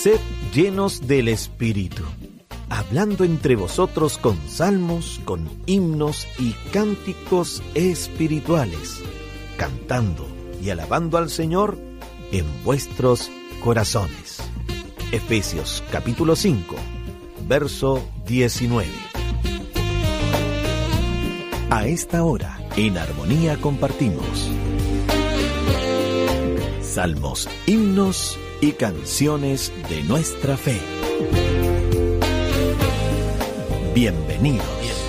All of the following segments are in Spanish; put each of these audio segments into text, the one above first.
Sed llenos del Espíritu, hablando entre vosotros con salmos, con himnos y cánticos espirituales, cantando y alabando al Señor en vuestros corazones. Efesios capítulo 5, verso 19. A esta hora, en armonía compartimos salmos, himnos y canciones de nuestra fe. Bienvenidos.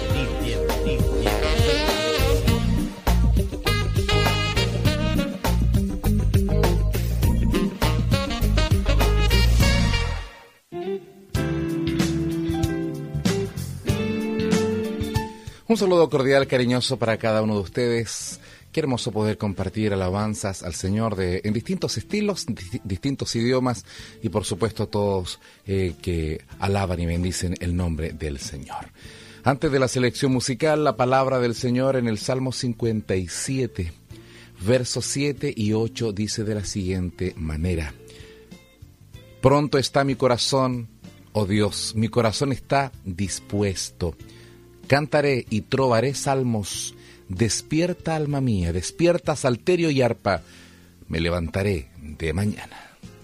Un saludo cordial, cariñoso para cada uno de ustedes. Qué hermoso poder compartir alabanzas al Señor en distintos estilos, distintos idiomas y por supuesto todos que alaban y bendicen el nombre del Señor. Antes de la selección musical, la palabra del Señor en el Salmo 57, versos 7 y 8 dice de la siguiente manera: Pronto está mi corazón, oh Dios, mi corazón está dispuesto. Cantaré y trovaré salmos. Despierta, alma mía, despierta, salterio y arpa. Me levantaré de mañana.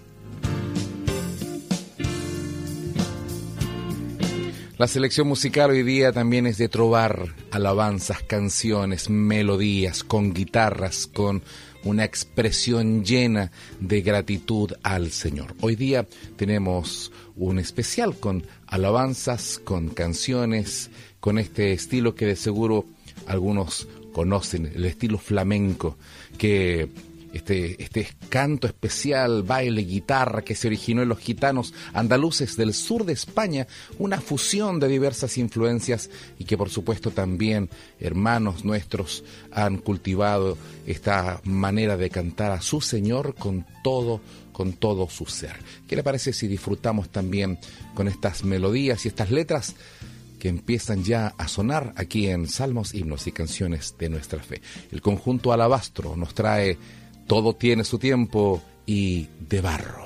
La selección musical hoy día también es de trovar alabanzas, canciones, melodías, con guitarras, con una expresión llena de gratitud al Señor. Hoy día tenemos un especial con alabanzas, con canciones, con este estilo que de seguro algunos conocen, el estilo flamenco, que este canto especial, baile, guitarra que se originó en los gitanos andaluces del sur de España, una fusión de diversas influencias y que por supuesto también hermanos nuestros han cultivado esta manera de cantar a su Señor con todo su ser. ¿Qué le parece si disfrutamos también con estas melodías y estas letras que empiezan ya a sonar aquí en Salmos, Himnos y Canciones de nuestra fe? El conjunto Alabastro nos trae Todo tiene su tiempo y De barro.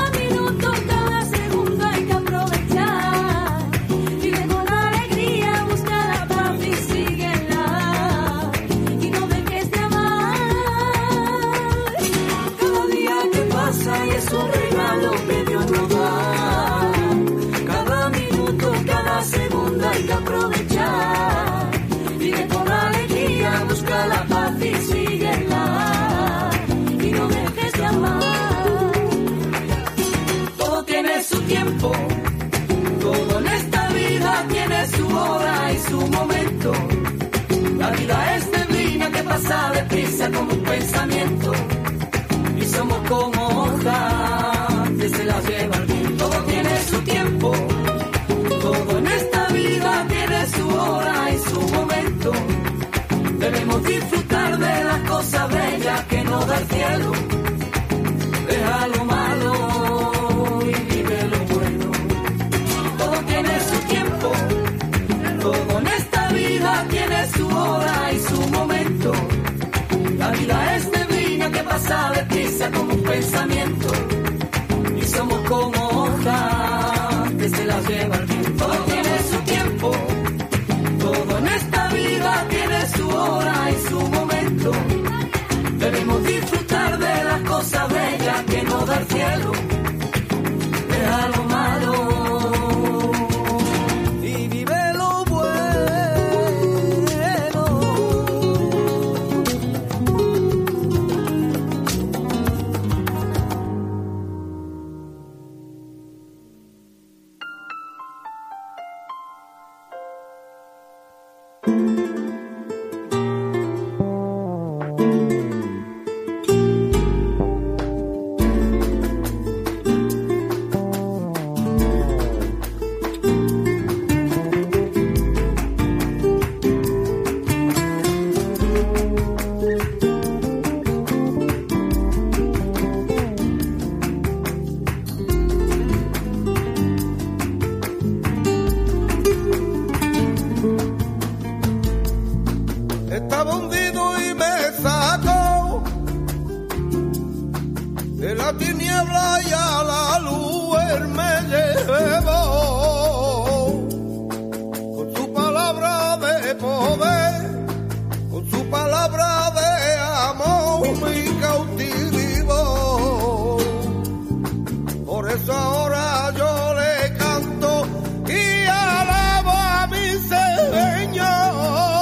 Cada minuto, cada segundo hay que aprovechar. Vive con alegría. tiempo. Todo en esta vida tiene su hora y su momento. La vida es neblina que pasa deprisa como un pensamiento. Y somos como hojas que se las lleva el viento. Todo tiene su tiempo. Todo en esta vida tiene su hora y su momento. Debemos disfrutar de las cosas bellas que nos da el cielo. Deja lo malo y vive lo bueno. Todo tiene su tiempo. Todo en esta vida tiene su hora y su momento. La vida es neblina que pasa deprisa como un pensamiento. Y somos como hojas que se las lleva el viento. Todo tiene su tiempo. Todo en esta vida tiene su hora y su momento. Debemos disfrutar de las cosas bellas que nos da el cielo. Deja lo malo y vive lo bueno. Estaba hundido y me sacó de la tiniebla y a la luz él me llevó. Con su palabra de poder, con su palabra de amor me cautivó. Por eso ahora yo le canto y alabo a mi Señor.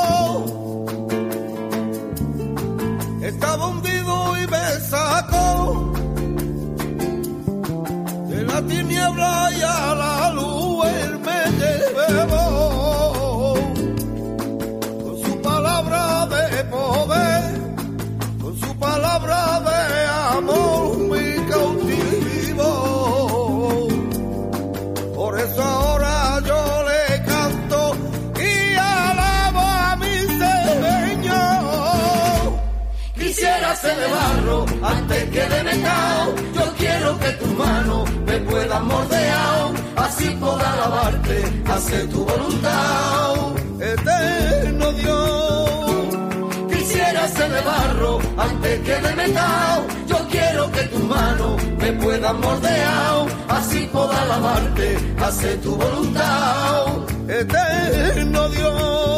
Estaba hundido y me sacó de la tiniebla y a la luz él me llevó. Con su palabra de poder, con su palabra de amor me cautivó. Por eso ahora yo le canto y alabo a mi Señor. Quisiera ser de barro antes que de metal. Yo quiero que tus manos me puedan moldear, así pueda alabarte, hacer tu voluntad, eterno Dios. Quisiera ser de barro antes que de metal. Yo quiero que tus manos me puedan moldear, así pueda alabarte, hacer tu voluntad, eterno Dios.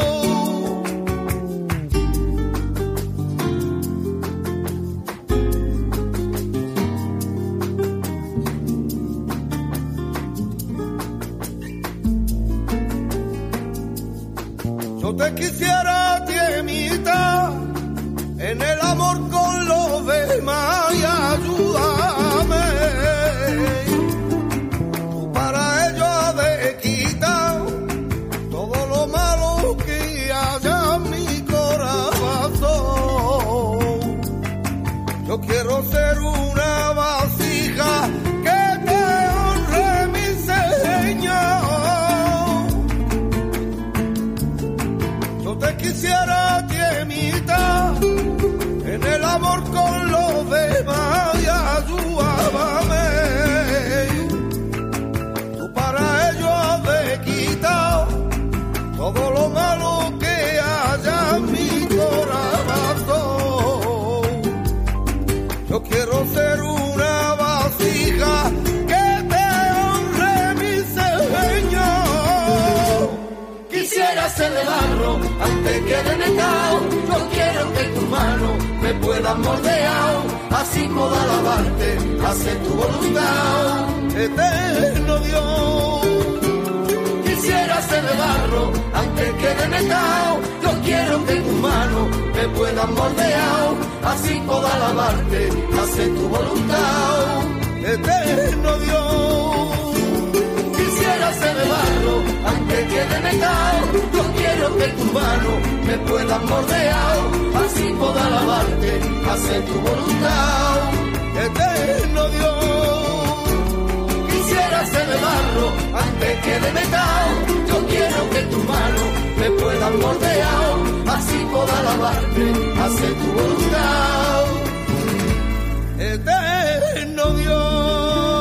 Yo te quisiera imitar en el amor con los demás y ayúdame. Tú para ello has de quitar todo lo malo que haya en mi corazón. Yo quiero ser una vasija que te honre, mi Señor. Yo te quisiera imitar en el amor con los demás y ayúdame. Tú para ello has de quitar todo lo malo que haya en mi corazón. Yo quiero ser una vasija que te honre, mi Señor. Quisiera ser de barro antes que de metal. Yo quiero que tus manos me puedan moldear, así pueda alabarte, hacer tu voluntad, eterno Dios. Quisiera ser de barro antes que de metal. Yo quiero que tus manos me puedan moldear, así pueda alabarte, hacer tu voluntad, eterno Dios. me puedas mordear, así puedo alabarte, hacer tu voluntad. Eterno Dios, quisiera ser de barro antes que de metal. Yo quiero que tus manos me puedan moldear, así puedo alabarte, hacer tu voluntad. Eterno Dios.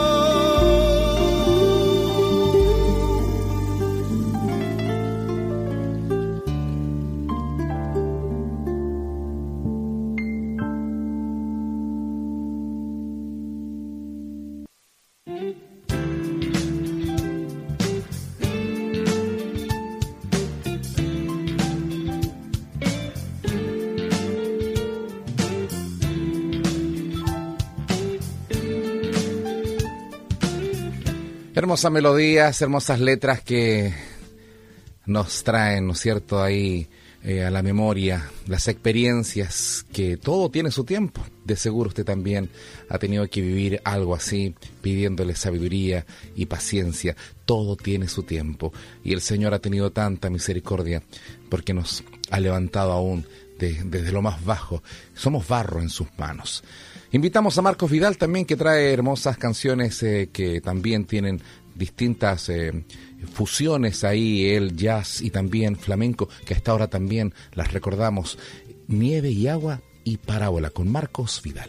Hermosas melodías, hermosas letras que nos traen, ¿no es cierto?, ahí a la memoria las experiencias, que todo tiene su tiempo. De seguro usted también ha tenido que vivir algo así, pidiéndole sabiduría y paciencia. Todo tiene su tiempo y el Señor ha tenido tanta misericordia porque nos ha levantado aún desde lo más bajo. Somos barro en sus manos. Invitamos a Marcos Vidal también, que trae hermosas canciones que también tienen distintas fusiones ahí, el jazz y también flamenco, que a esta hora también las recordamos. Nieve y agua y parábola con Marcos Vidal.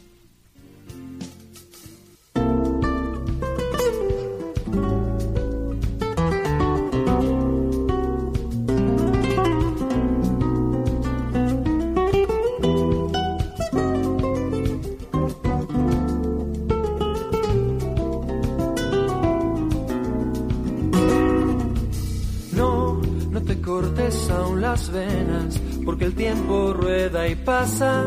Cortes aún las venas, porque el tiempo rueda y pasa.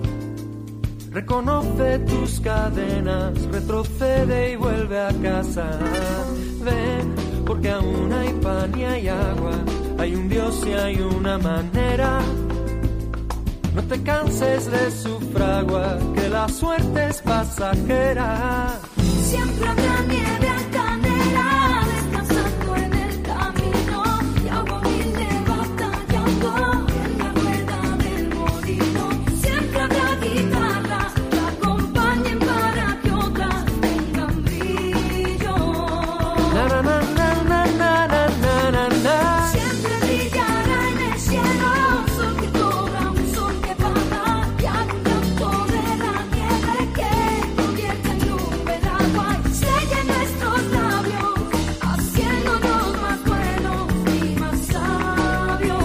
Reconoce tus cadenas, retrocede y vuelve a casa. Ven, porque aún hay pan y hay agua, hay un Dios y hay una manera. No te canses de su fragua, que la suerte es pasajera. Siempre habrá nieve altanera, descansando en el camino, y agua humilde batallando en la rueda del molino. Siempre habrá guitarras que acompañen para que otras tengan brillo. Na, na, na, na, na, na, na, na, na. Siempre brillará en el cielo un sol que cobra, un sol que baja, y haga un canto de la nieve que convierte en nube el agua y sella nuestros labios, haciéndonos más buenos y más sabios.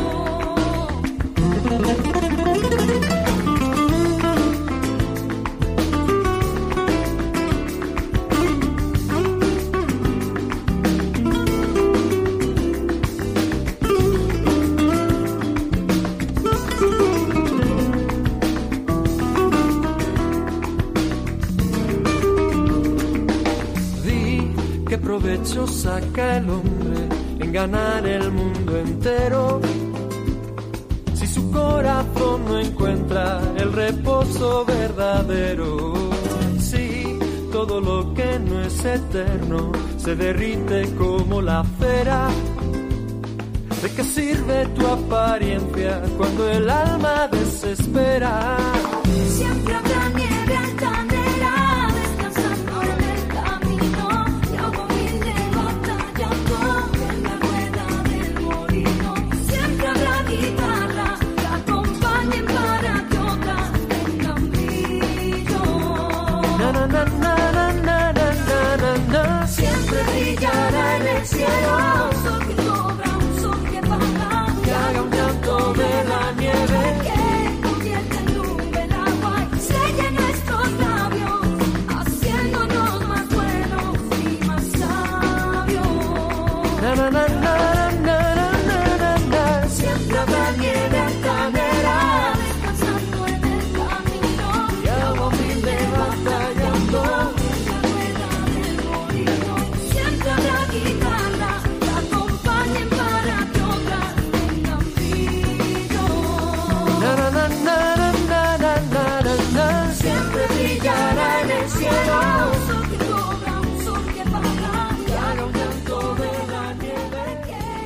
Di qué provecho saca el hombre en ganar el mundo entero, si su corazón no encuentra el reposo verdadero. Si todo lo que no es eterno se derrite como la cera, ¿de qué sirve tu apariencia cuando el alma desespera? Siempre habrá nieve altanera, descansando en el camino, y agua humilde batallando en la rueda del molino. Siempre habrá guitarras que acompañen para que otras tengan brillo. Na, na, na, na, na, na, na, na, na. Siempre brillará en el cielo un sol que cobra, un sol que baja, Que haga un canto de la nieve. que convierte en nube el agua y sella nuestros labios, haciéndonos más buenos y más sabios. Na, na, na, na, na, na, na, na, na. Siempre habrá nieve altanera, descansando en el camino, Y agua humilde batallando. en la rueda del molino. Siempre habrá guitarras que acompañen para que otras tengan brillo. Na, na, na, na, na, na, na, na, na. Siempre brillará en el cielo un sol que cobra, un sol que baja, Que haga un canto de la nieve. que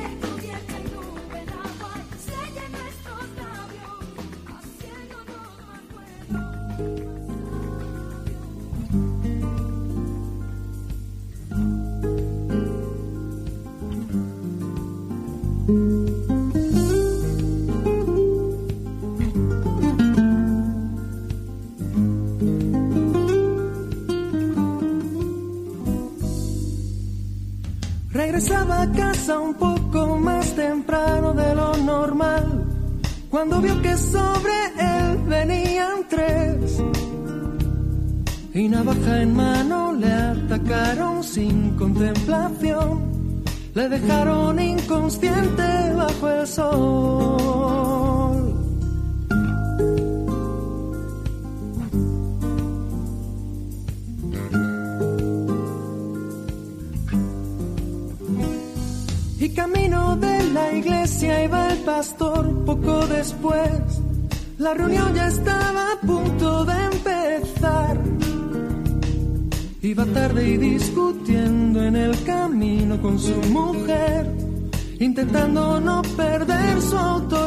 Regresaba a casa un poco más temprano de lo normal, cuando vio que sobre él venían tres, y navaja en mano le atacaron sin contemplación, le dejaron inconsciente bajo el sol. Y camino de la iglesia iba el pastor poco después. La reunión ya estaba a punto de empezar. Iba tarde y discutiendo en el camino con su mujer, intentando no perder su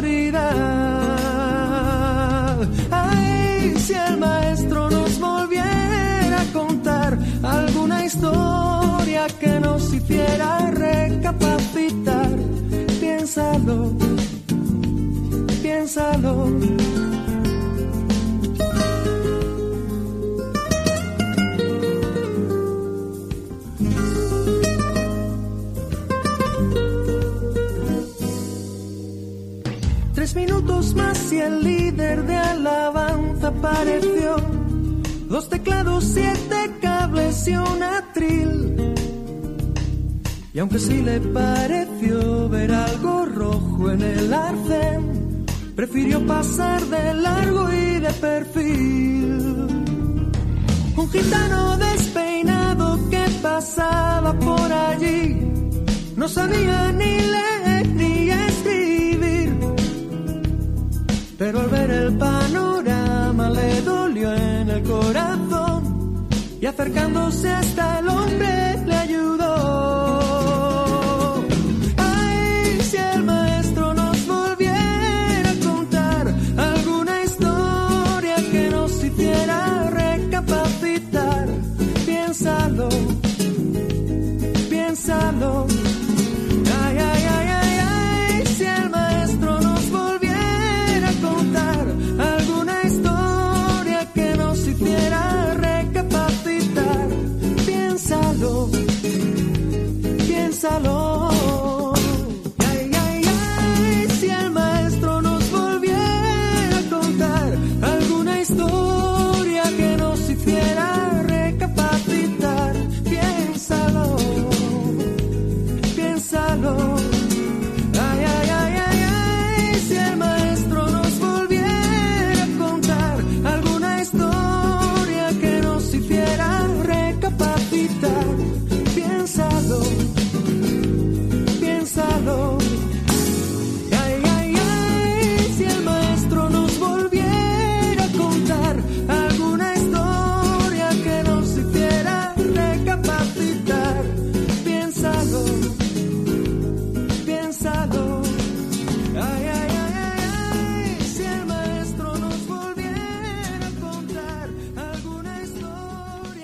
autoridad. Ay, si el maestro nos volviera a contar alguna historia que nos hiciera recapacitar. Piénsalo, piénsalo. 3 minutos más y el líder de alabanza apareció. 2 teclados, 7 cables y un atril. Y aunque sí le pareció ver algo rojo en el arcén, prefirió pasar de largo y de perfil. Un gitano despeinado que pasaba por allí no sabía ni leer ni escribir, pero al ver el panorama le dolió en el corazón y acercándose hasta el hombre le ayudó. Ay, si el maestro nos volviera a contar alguna historia que nos hiciera recapacitar. Piénsalo, piénsalo. Ay, ay, ay, ay, ay, si el maestro nos volviera a contar alguna historia que nos hiciera recapacitar. Piénsalo, piénsalo. Ay, ay, ay, si el maestro nos volviera a contar alguna historia que nos hiciera recapacitar. Piénsalo, piénsalo. Ay, ay, ay, ay, ay, si el maestro nos volviera a contar alguna historia que nos hiciera recapacitar. Piénsalo, piénsalo. Ay, ay, ay, si el maestro nos volviera a contar alguna historia que nos hiciera recapacitar. Piénsalo, piénsalo. Ay, ay, ay, ay, ay, si el maestro nos volviera a contar alguna historia.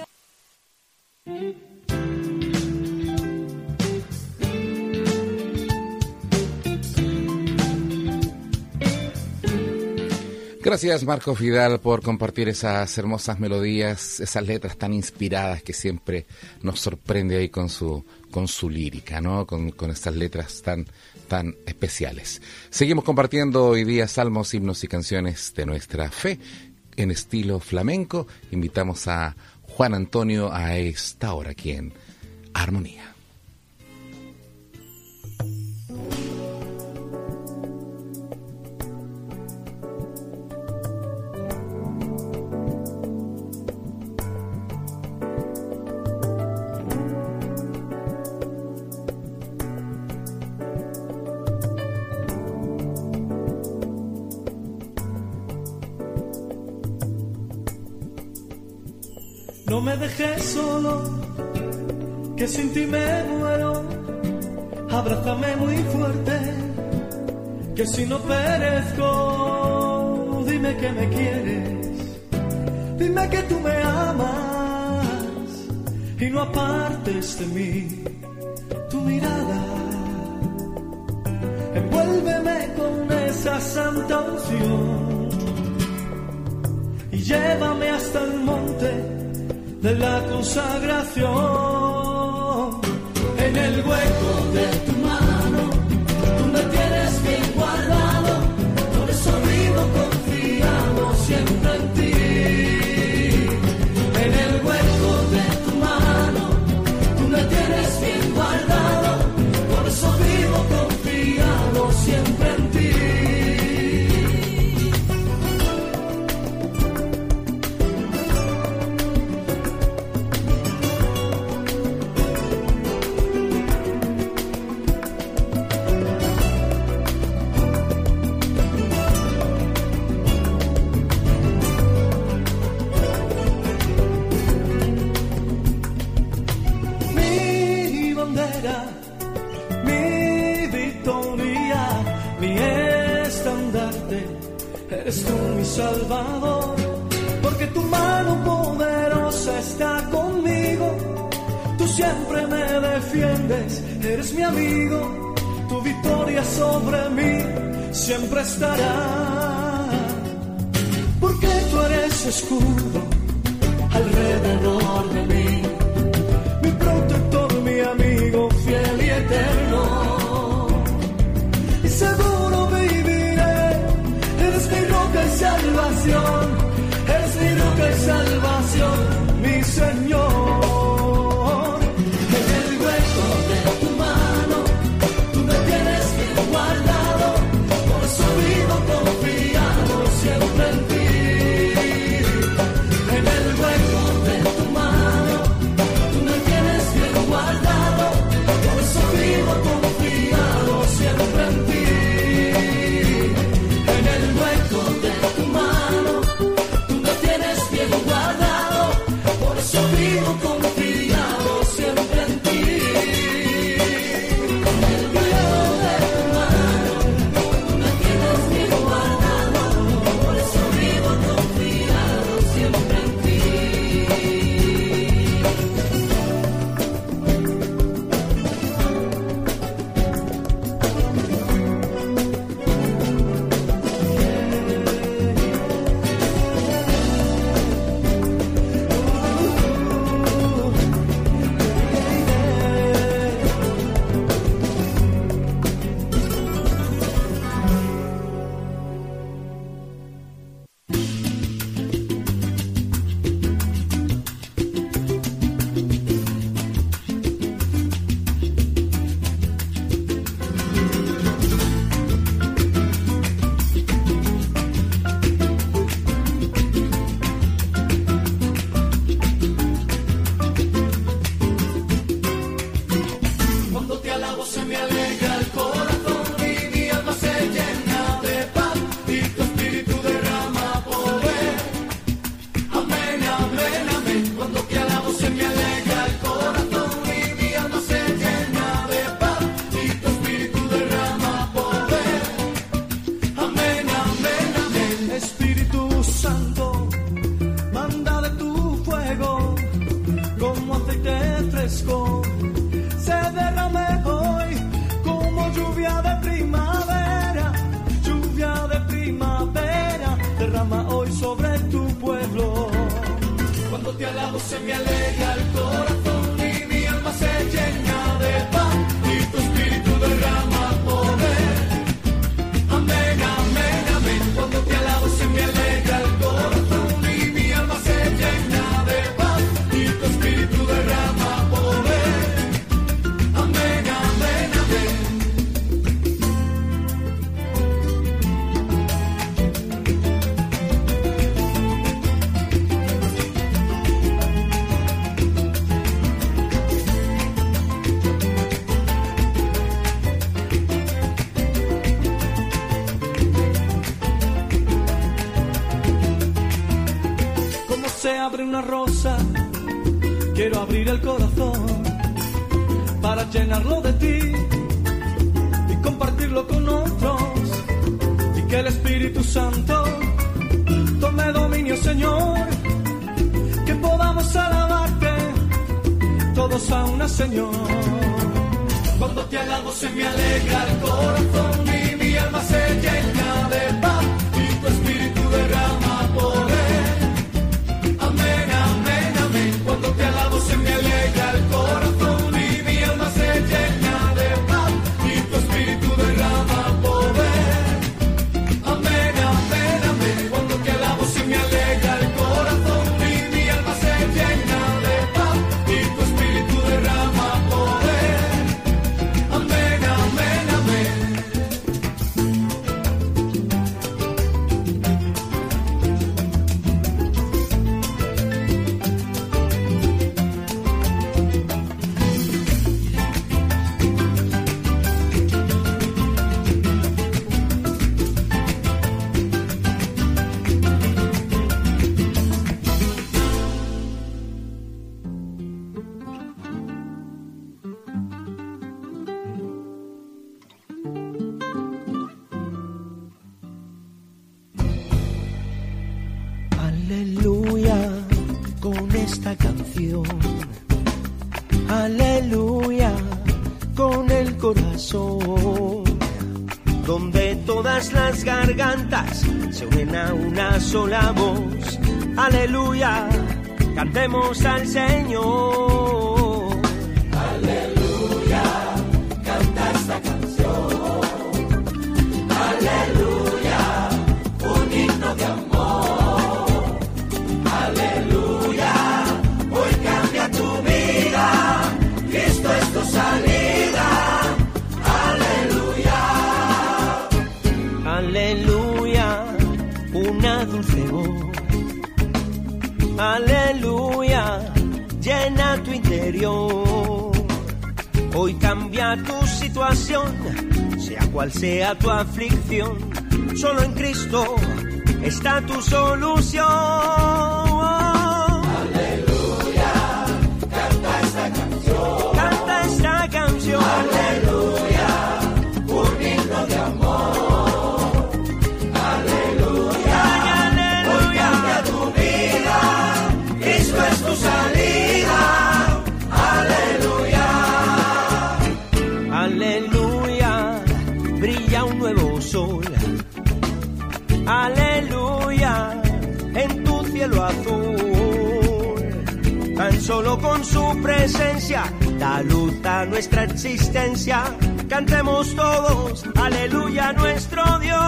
Gracias, Marco Fidal, por compartir esas hermosas melodías, esas letras tan inspiradas que siempre nos sorprende ahí con su lírica, ¿no? Con estas letras tan especiales. Seguimos compartiendo hoy día salmos, himnos y canciones de nuestra fe en estilo flamenco. Invitamos a Juan Antonio a esta hora aquí en Armonía. No me dejes solo, que sin ti me muero. Abrázame muy fuerte, que si no perezco. Dime que me quieres, dime que tú me amas y no apartes de mí tu mirada. Envuélveme con esa santa unción y llévame hasta el monte de la consagración. En el hueco será mi victoria, mi estandarte. Eres tú mi Salvador, porque tu mano poderosa está conmigo. Tú siempre me defiendes, eres mi amigo. Tu victoria sobre mí siempre estará, porque tú eres escudo alrededor de mí, mi protector, mi amigo fiel y eterno. Y seguro viviré, eres mi roca y salvación, eres mi roca y salvación, mi Señor. En el hueco de tu mano, tú me tienes bien guardado, por eso vivo confiado siempre en ti. En el hueco de tu mano, tú me tienes bien guardado, por eso vivo confiado siempre en ti. En el hueco de tu mano, tú me tienes bien guardado, por eso vivo confiado siempre en ti. En el hueco de tu mano, tú me tienes bien guardado, por eso vivo confiado siempre en ti. Cuando te alabo se me alegra el corazón y mi alma se llena de paz y tu espíritu derrama poder. Amén, amén, amén. Cuando te alabo se me alegra el corazón y mi alma se llena de paz y tu espíritu derrama poder. Amén, amén, amén. Espíritu Santo, manda de tu fuego como aceite fresco. Se derrame hoy como lluvia de primavera, derrama hoy sobre tu pueblo. Cuando te alabo se me alegra el corazón y mi alma se llena de paz y tu espíritu derrama poder. Amén, amén, amén. Cuando te alabo se me alegra el corazón y mi alma se llena de paz y tu espíritu derrama poder. Amén, amén, amén. Como se abre una rosa, quiero abrir el corazón para llenarlo de ti y compartirlo con otros, y que el Espíritu Santo tome dominio, Señor, que podamos alabarte todos a una, Señor. Cuando te alabo se me alegra el corazón y mi alma se llena de paz y tu espíritu derrama poder. Amén, amén, amén. Cuando te alabo se me alegra el corazón y mi alma se llena de paz y tu espíritu derrama poder. Amén, amén, amén. Cuando te alabo se me alegra el corazón y mi alma se llena de paz y tu espíritu derrama poder. Amén, amén, amén. corazón, donde todas las gargantas se unen a una sola voz. Aleluya, cantemos al Señor. Aleluya, canta esta canción. Aleluya, un himno de amor. Aleluya, hoy cambia tu vida, Cristo es tu salida. Aleluya, Aleluya, una dulce voz. Aleluya, llena tu interior. Hoy cambia tu situación, sea cual sea tu aflicción. Solo en Cristo está tu solución. aleluya, canta esta canción. Canta esta canción. Aleluya, un himno de amor. Aleluya, hoy cambia tu vida, Cristo es tu salida. Aleluya, Aleluya, brilla un nuevo sol. Aleluya, en tu cielo azul. Tan solo con su presencia da luz a nuestra existencia. Cantemos todos, aleluya, nuestro Dios.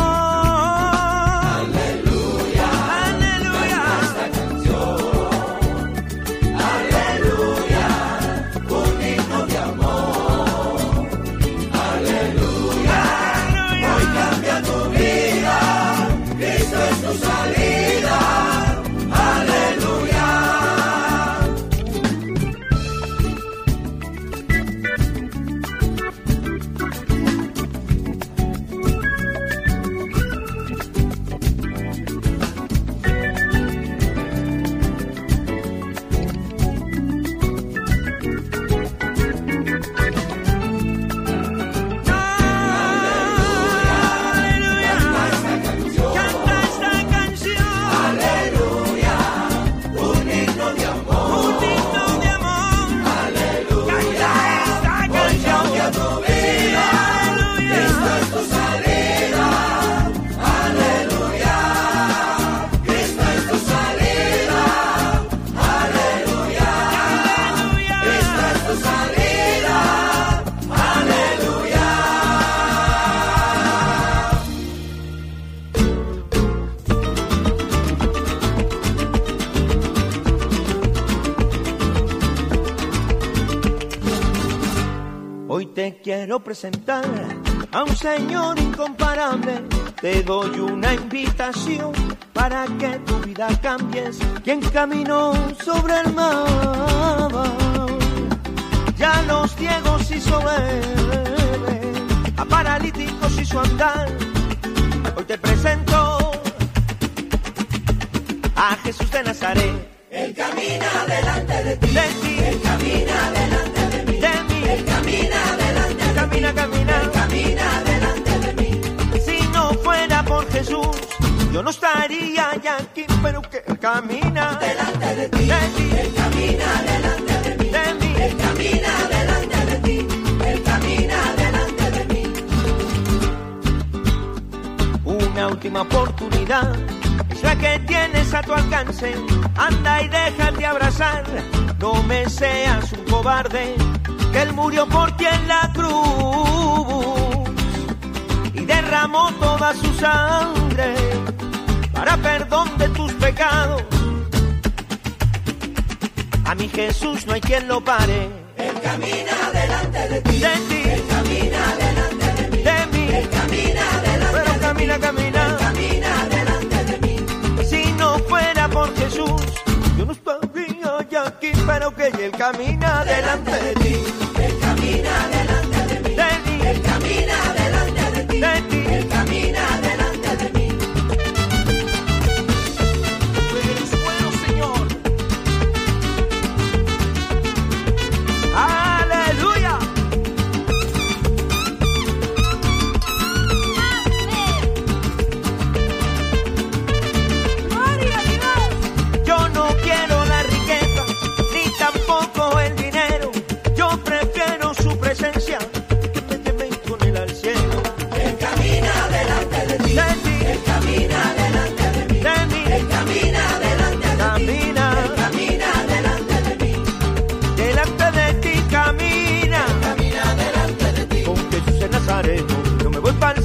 aleluya, Aleluya, esta canción. Aleluya, un himno de amor. Aleluya, hoy cambia tu vida, Cristo es tu salida. Aleluya. canta esta canción. Aleluya, un himno de amor. Un himno de amor. Aleluya, Canta esta hoy canción. cambia tu vida, Cristo es tu salida. Aleluya, Cristo es tu salida. Aleluya, Cristo es tu salida. Aleluya. Hoy te quiero presentar a un Señor incomparable. Te doy una invitación para que tu vida cambies. Quien caminó sobre el mar, ya los ciegos hizo ver, a paralíticos hizo andar. Hoy te presento a Jesús de Nazaret. Él camina delante de ti, De ti, Él camina delante de mí, de mí, Él camina delante de mí, camina, camina. Él camina delante de mí. Si no fuera por Jesús, yo no estaría ya aquí, pero que Él camina Delante de ti, de ti, Él camina delante de mí, de mí. Él camina delante de ti, Él camina delante de mí. Una última oportunidad es la que tienes a tu alcance. Anda y déjate abrazar. No me seas un cobarde, que Él murió por ti en la cruz y derramó toda su sangre para perdón de tus pecados. A mi Jesús no hay quien lo pare. Él camina delante de ti, De ti, Él camina delante de mí, de mí, Él camina delante pero de mí, camina, Él camina. camina delante de mí. Si no fuera por Jesús, yo no estaría ya aquí, pero que Él camina delante de ti, Él camina delante de mí, de mí, Él camina delante de ti, de ti. Él camina delante de mí. Tú eres bueno, Señor. Aleluya. Yo no quiero la riqueza, ni tampoco el dinero. Yo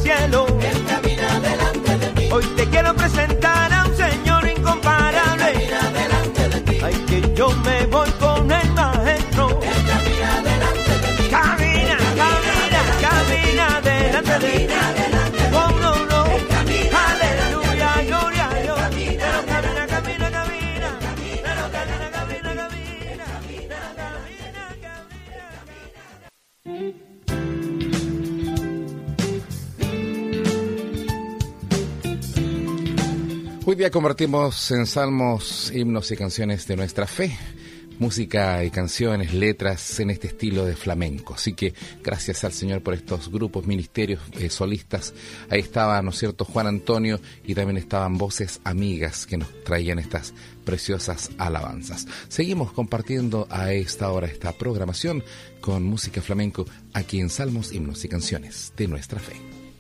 cielo. Él camina delante de mí. Hoy te quiero presentar a un Señor incomparable. Él camina delante de ti. Ay, que yo me voy con el maestro. Él camina delante de mí. Camina, camina, camina delante de mí. Oh, no, no. Aleluya, gloria a Dios. Pero camina, camina, camina. Pero camina, camina, camina. Hoy día convertimos en salmos, himnos y canciones de nuestra fe, música y canciones, letras en este estilo de flamenco. Así que gracias al Señor por estos grupos, ministerios, solistas. Ahí estaba, ¿no es cierto?, Juan Antonio, y también estaban voces amigas que nos traían estas preciosas alabanzas. Seguimos compartiendo a esta hora esta programación con música flamenco aquí en Salmos, Himnos y Canciones de nuestra fe.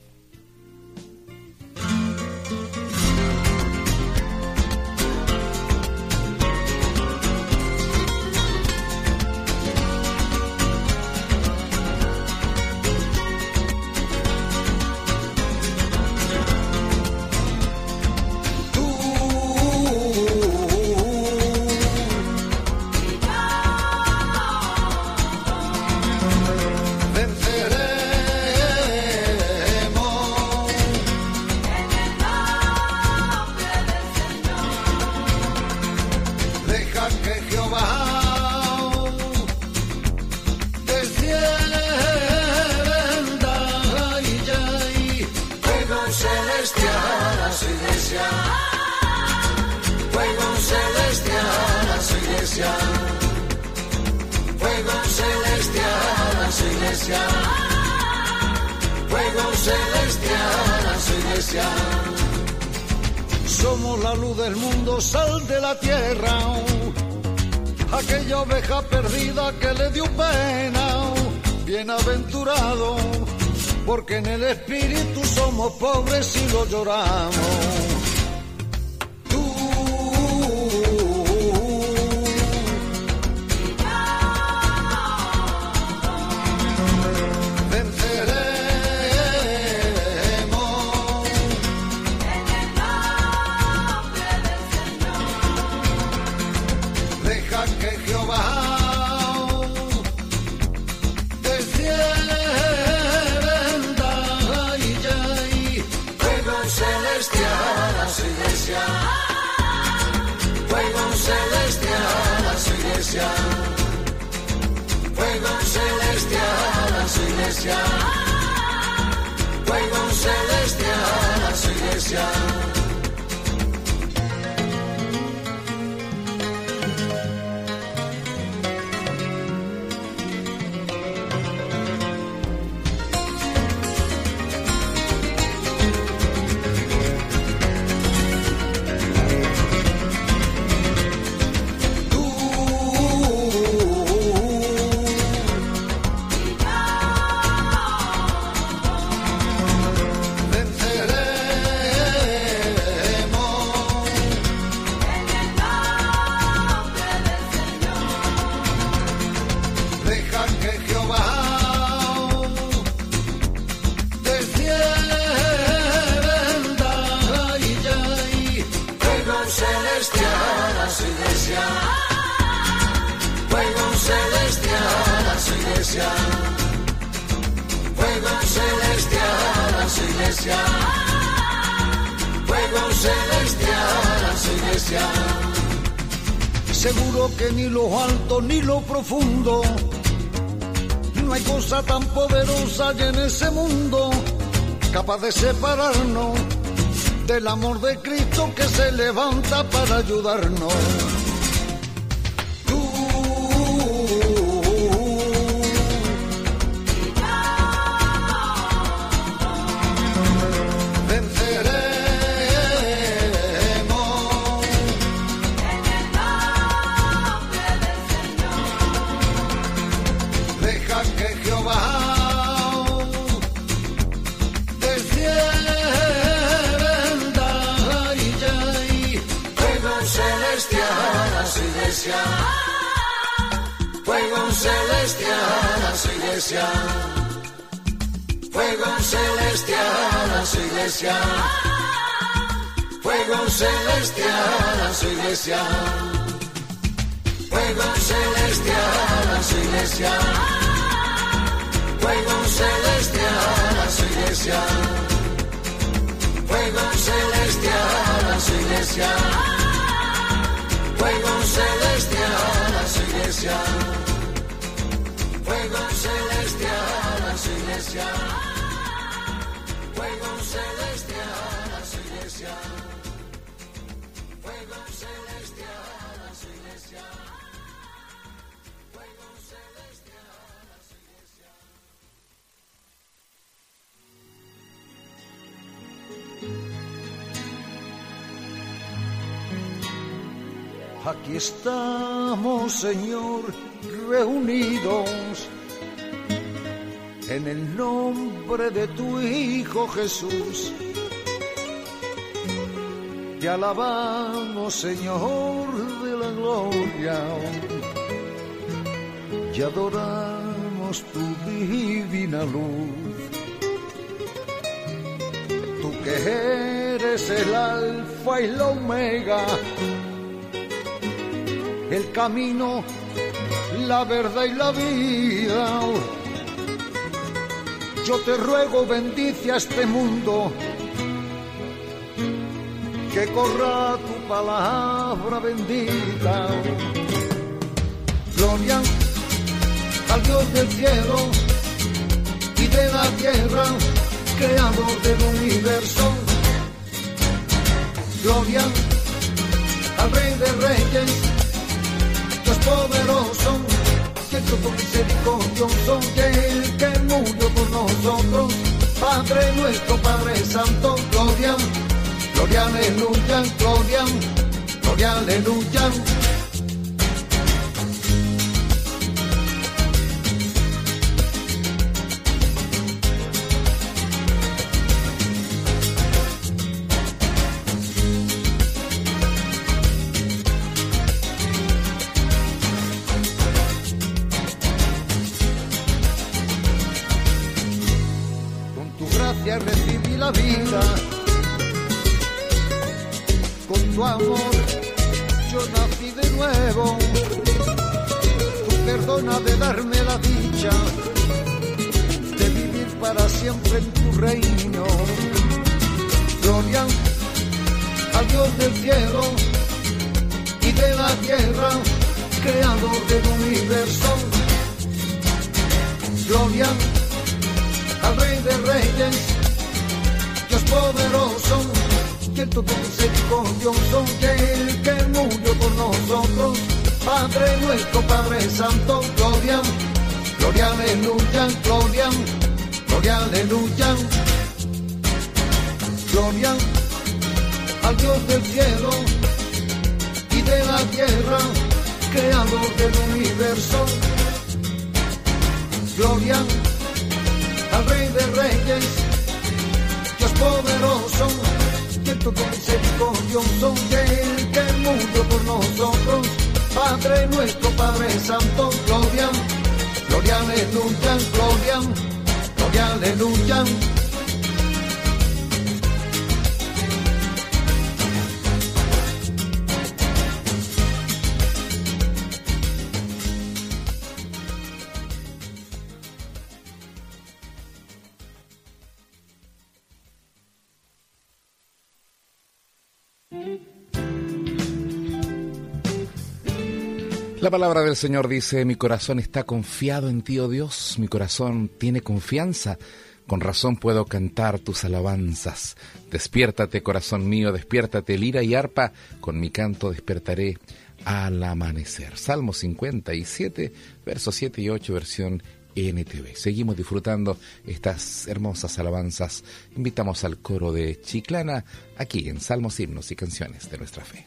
Somos la luz del mundo, sal de la tierra, aquella oveja perdida que le dio pena. Bienaventurado, porque en el espíritu somos pobres y lo lloramos. Fuego celestial a su iglesia, fuego celestial a su iglesia. Fuego celestial a su iglesia, fuego celestial a su iglesia. Seguro que ni lo alto ni lo profundo, no hay cosa tan poderosa allá en ese mundo, capaz de separarnos del amor de Cristo que se levanta para ayudarnos. Fuego celestial a su iglesia, fuego celestial celestial a su iglesia. Fuego celestial a su iglesia. Fuego celestial a su iglesia. Fuego celestial a su iglesia. Fuego celestial a su iglesia. Fuego celestial a su iglesia. Fuego celestial a su iglesia. Fuego celestial a su iglesia. Fuego celestial a su iglesia. Fuego celestial a su iglesia. Aquí estamos, Señor, reunidos en el nombre de tu Hijo Jesús. Te alabamos, Señor de la gloria, y adoramos tu divina luz. Tú que eres el alfa y la omega, el camino, la verdad y la vida. Yo te ruego, bendice a este mundo, que corra tu palabra bendita. Gloria al Dios del cielo y de la tierra, creador del universo. Gloria al Rey de Reyes, Dios poderoso, que todo misericordioso, que el que murió por nosotros. Padre nuestro, Padre Santo, gloria, gloria, aleluya, gloria, gloria, aleluya. Recibí la vida, con tu amor yo nací de nuevo. Tú perdona de darme la dicha de vivir para siempre en tu reino. Gloria al Dios del cielo y de la tierra, creador del universo. Gloria al Rey de Reyes, Dios poderoso, que el todo misericordioso, que el que murió por nosotros. Padre nuestro, Padre Santo, gloria, gloria, aleluya, gloria, gloria, aleluya. Gloria al Dios del cielo y de la tierra, creador del universo. Gloria al Rey de Reyes, Dios poderoso, que todo misericordioso, que el que murió por nosotros. Padre nuestro, Padre Santo, gloria, gloria, aleluya, gloria, gloria, aleluya. La palabra del Señor dice: mi corazón está confiado en ti, oh Dios, mi corazón tiene confianza, con razón puedo cantar tus alabanzas. Despiértate, corazón mío, despiértate, lira y arpa, con mi canto despertaré al amanecer. Salmo 57, versos 7 y 8, versión NTV. Seguimos disfrutando estas hermosas alabanzas. Invitamos al coro de Chiclana, aquí en Salmos, Himnos y Canciones de Nuestra Fe.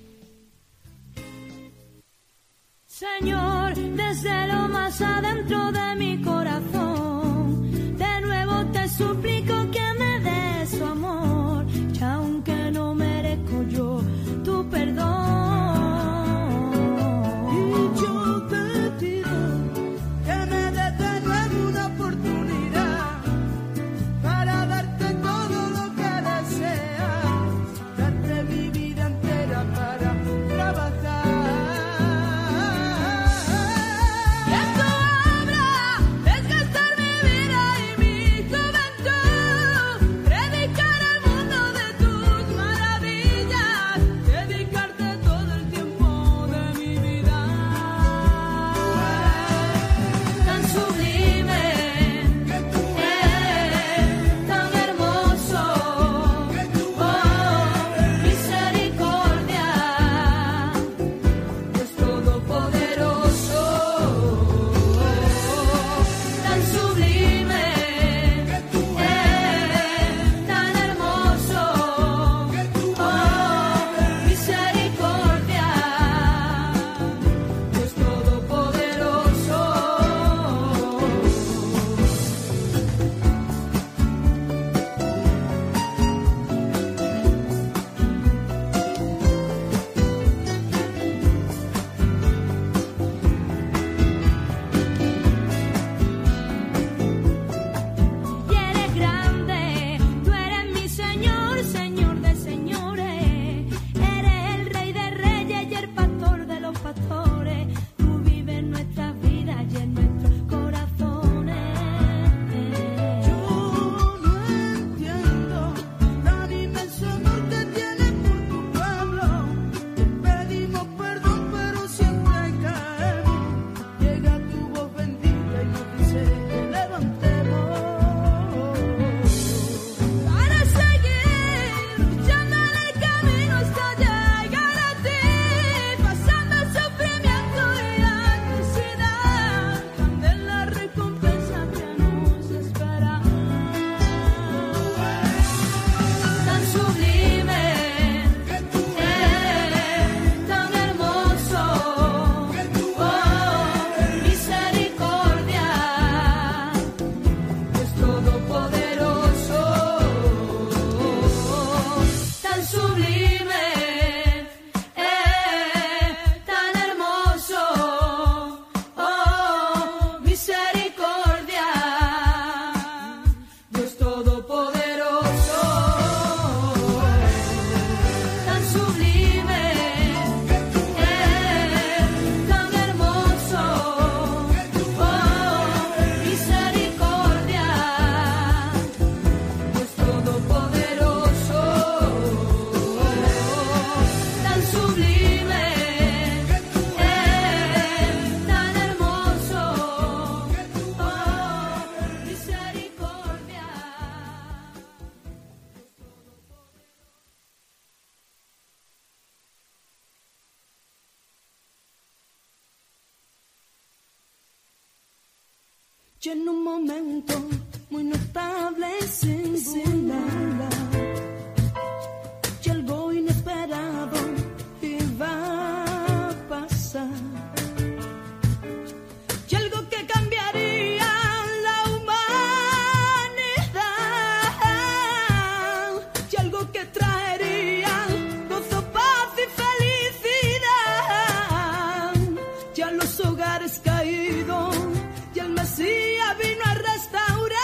Señor, desde lo más adentro de mi corazón, de nuevo te suplico que me des tu amor, y aunque no merezco yo tu perdón, y yo te pido que me des de nuevo una oportunidad para dar Y en un momento muy notable y singular, y algo inesperado iba a pasar, y algo que cambiaría la humanidad, y algo que traería gozo, paz y felicidad, y a los hogares caídos, y el Mesías vino a restaurar.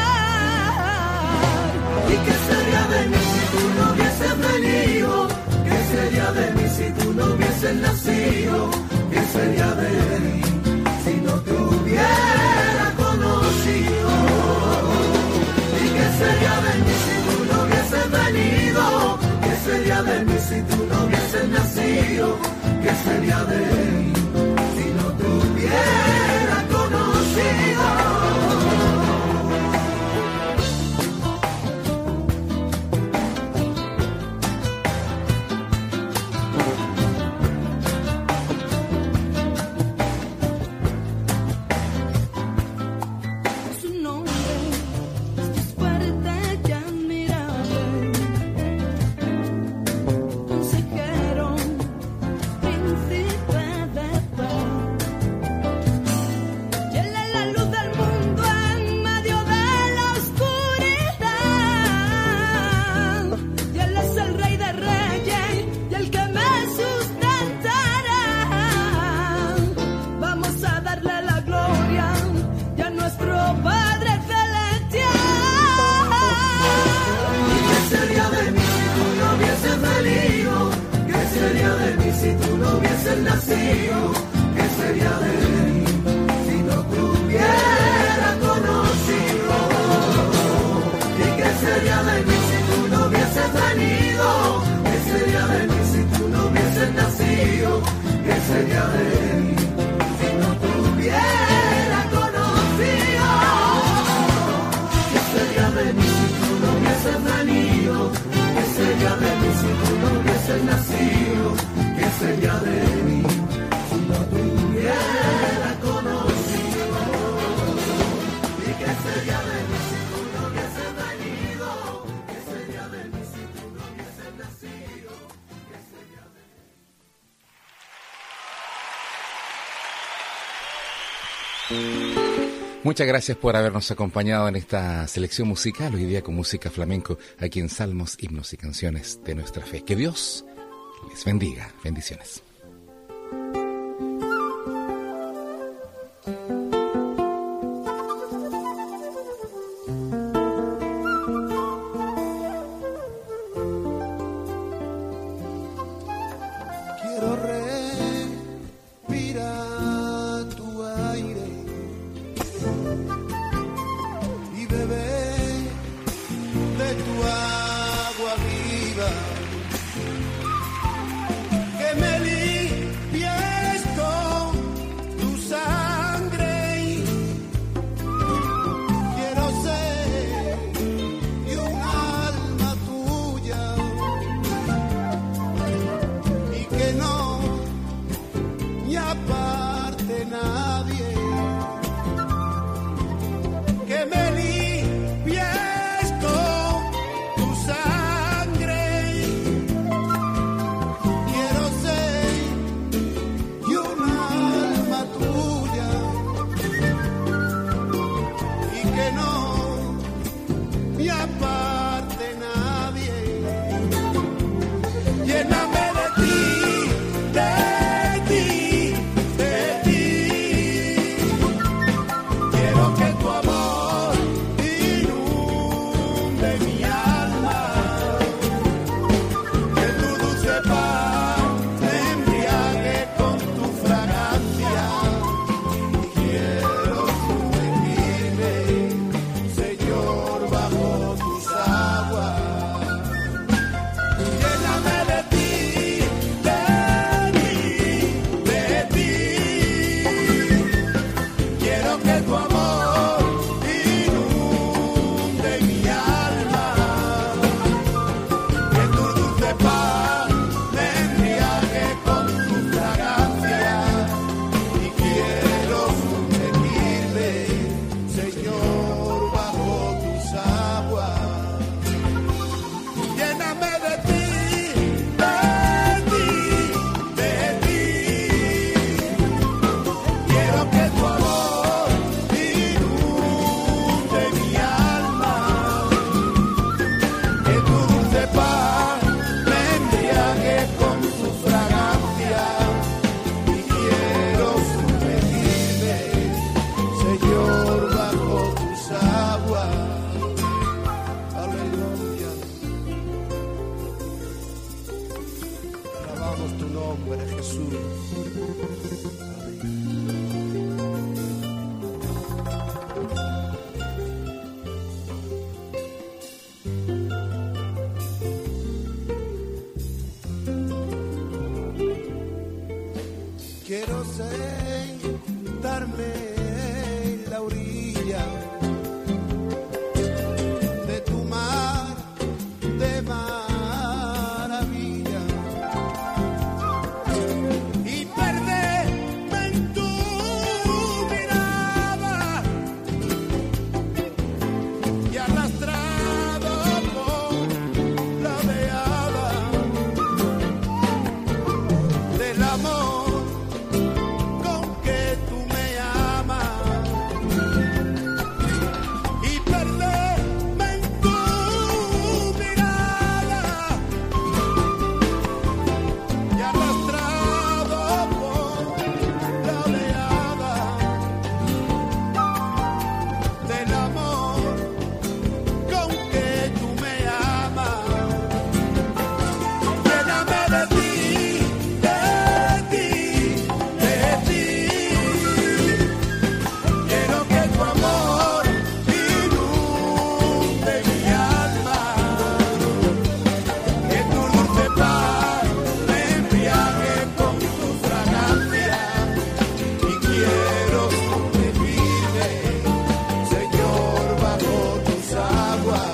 ¿Y qué sería de mí si tú no hubieses venido? ¿Qué sería de mí si tú no hubieses nacido? ¿Qué sería de mí si no te hubiera conocido? ¿Y qué sería de mí si tú no hubieses venido? ¿Qué sería de mí si tú no hubieses nacido? ¿Qué sería de mí si no te hubiera conocido? Su nombre es fuerte y admirable, consejero, príncipe de paz. Y él es la luz del mundo en medio de la oscuridad. Y él es el Rey de Reyes y el que me sustentará. Vamos a darle la gloria y a nuestro Padre Celestial. ¿Y qué sería de mí si tú no hubieses venido? ¿Qué sería de mí si tú no hubieses nacido? ¿Qué sería de mí si no te hubiera conocido? ¿Y qué sería de mí si tú no hubieses venido? ¿Qué sería de mí si tú no hubieses nacido? ¿Qué sería de mí si no te hubiera conocido? ¿Qué sería de mí si tú no hubieses venido? ¿Qué sería de mí si tú no hubieses nacido? ¿Qué sería de mí si no te hubiera conocido? ¿Y qué sería de mí si tú no hubieses venido? ¿Qué sería de mí si tú no hubieses nacido? ¿Qué sería de mí? Muchas gracias por habernos acompañado en esta selección musical, hoy día con música flamenco, aquí en Salmos, Himnos y Canciones de Nuestra Fe. Que Dios les bendiga. Bendiciones. Quiero respirar tu aire y beber de tu agua viva, que me limpies con tu sangre. Quiero ser y un alma tuya, y que no me aparte nadie, que me limpies con tu sangre. Quiero ser y un alma tuya, y que no me aparte nadie. Lléname de ti, de ti, de ti. Quiero que tu amor inunde mi alma, que tu dulce paz me embriague con tu fragancia. Quiero sumergirme sentarme en la orilla de tu mar de maravilla y perderme en tu mirada y arrastrado por la oleada del amor con que tú me amas y perderme en tu mirada y arrastrado por la oleada del amor con que tú me amas. Lléname de ti, de ti, de ti. Quiero que tu amor inunde mi alma, que tu dulce paz me embriague con tu fragancia y quiero sumergirme, Señor, bajo tus aguas.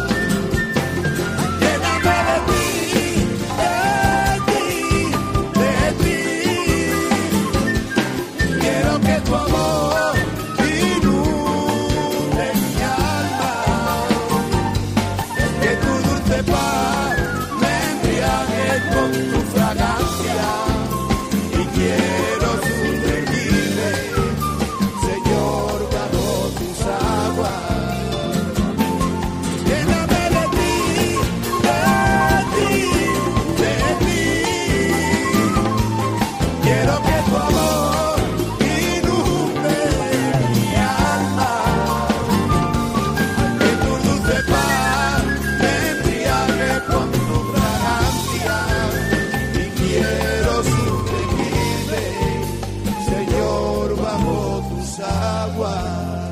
Lléname de ti, de ti, de ti. Quiero que tu amor inunde mi alma, que tu dulce paz me embriague con tu fragancia y quiero sumergirme, Señor, bajo tus aguas. Lléname de ti, de ti, de ti. Quiero que tu amor inunde mi alma, que tu dulce paz me embriague con tu fragancia y quiero sumergirme, Señor, bajo tus aguas.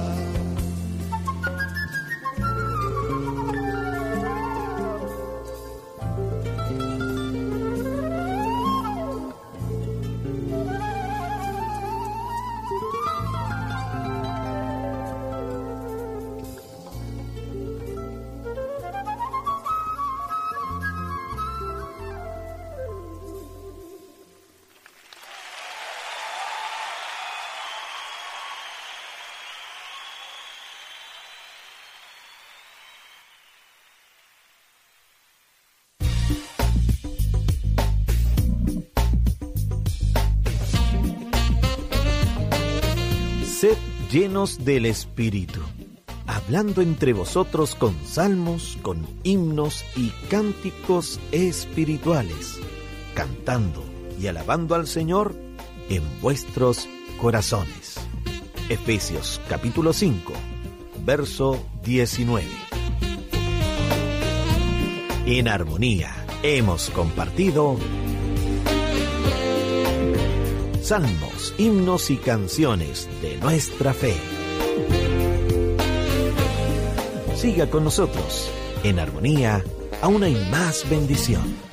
Sed llenos del Espíritu, hablando entre vosotros con salmos, con himnos y cánticos espirituales, cantando y alabando al Señor en vuestros corazones. Efesios capítulo 5, verso 19. En armonía hemos compartido salmos, himnos y canciones de nuestra fe. Siga con nosotros. En armonía, aún hay más bendición.